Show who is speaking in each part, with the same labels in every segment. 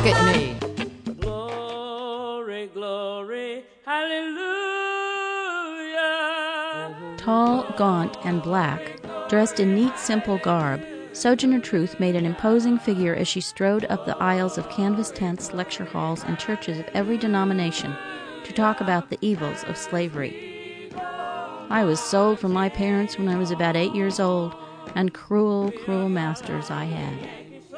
Speaker 1: at me.
Speaker 2: Glory, glory, hallelujah.
Speaker 3: Tall, gaunt, and black, dressed in neat, simple garb, Sojourner Truth made an imposing figure as she strode up the aisles of canvas tents, lecture halls, and churches of every denomination to talk about the evils of slavery. I was sold from my parents when I was about 8 years old, and cruel, cruel masters I had.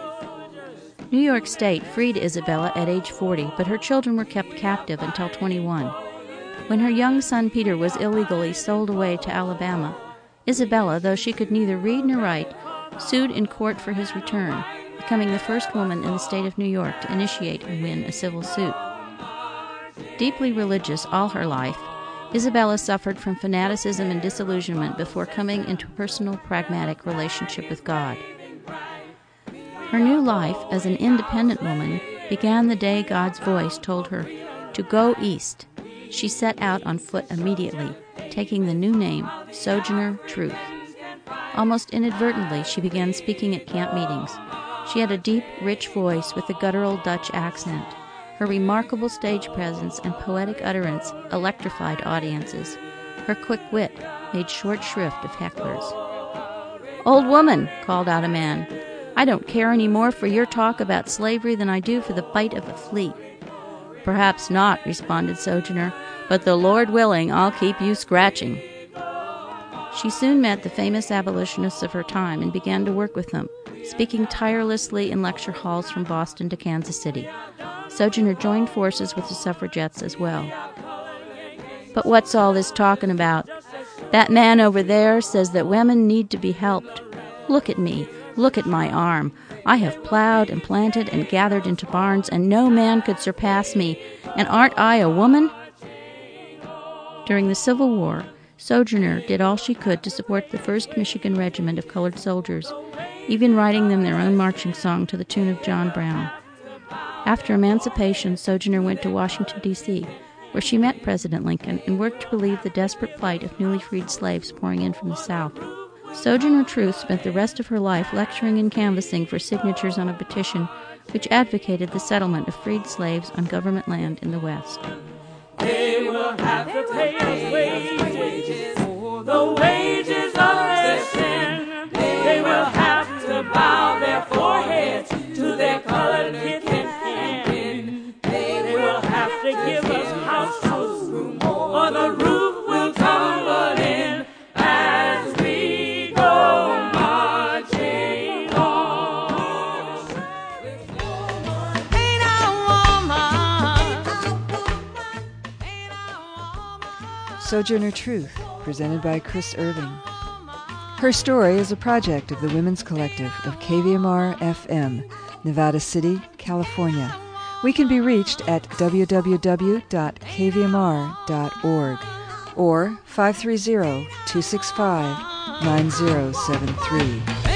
Speaker 3: New York State freed Isabella at age 40, but her children were kept captive until 21. When her young son Peter was illegally sold away to Alabama, Isabella, though she could neither read nor write, sued in court for his return, becoming the first woman in the state of New York to initiate and win a civil suit. Deeply religious all her life, Isabella suffered from fanaticism and disillusionment before coming into a personal, pragmatic relationship with God. Her new life as an independent woman began the day God's voice told her to go east. She set out on foot immediately, taking the new name, Sojourner Truth. Almost inadvertently, she began speaking at camp meetings. She had a deep, rich voice with a guttural Dutch accent. Her remarkable stage presence and poetic utterance electrified audiences. Her quick wit made short shrift of hecklers. "Old woman," called out a man, "I don't care any more for your talk about slavery than I do for the bite of a flea." "Perhaps not," responded Sojourner, "but the Lord willing, I'll keep you scratching." She soon met the famous abolitionists of her time and began to work with them, speaking tirelessly in lecture halls from Boston to Kansas City. Sojourner joined forces with the suffragettes as well. "But what's all this talking about? That man over there says that women need to be helped. Look at me. Look at my arm. I have plowed and planted and gathered into barns, and no man could surpass me. And aren't I a woman?" During the Civil War, Sojourner did all she could to support the 1st Michigan Regiment of Colored Soldiers, even writing them their own marching song to the tune of John Brown. After emancipation, Sojourner went to Washington, D.C., where she met President Lincoln and worked to relieve the desperate plight of newly freed slaves pouring in from the South. Sojourner Truth spent the rest of her life lecturing and canvassing for signatures on a petition which advocated the settlement of freed slaves on government land in the West.
Speaker 2: They will have to pay us wages for the wages of their sin. They will have to bow their foreheads to their colored kith and kin. They will have to give us house room or the roof will tumble in as we go marching on. Ain't I a woman?
Speaker 4: Sojourner Truth, presented by Chris Irving. Her story is a project of the Women's Collective of KVMR-FM, Nevada City, California. We can be reached at www.kvmr.org or 530-265-9073.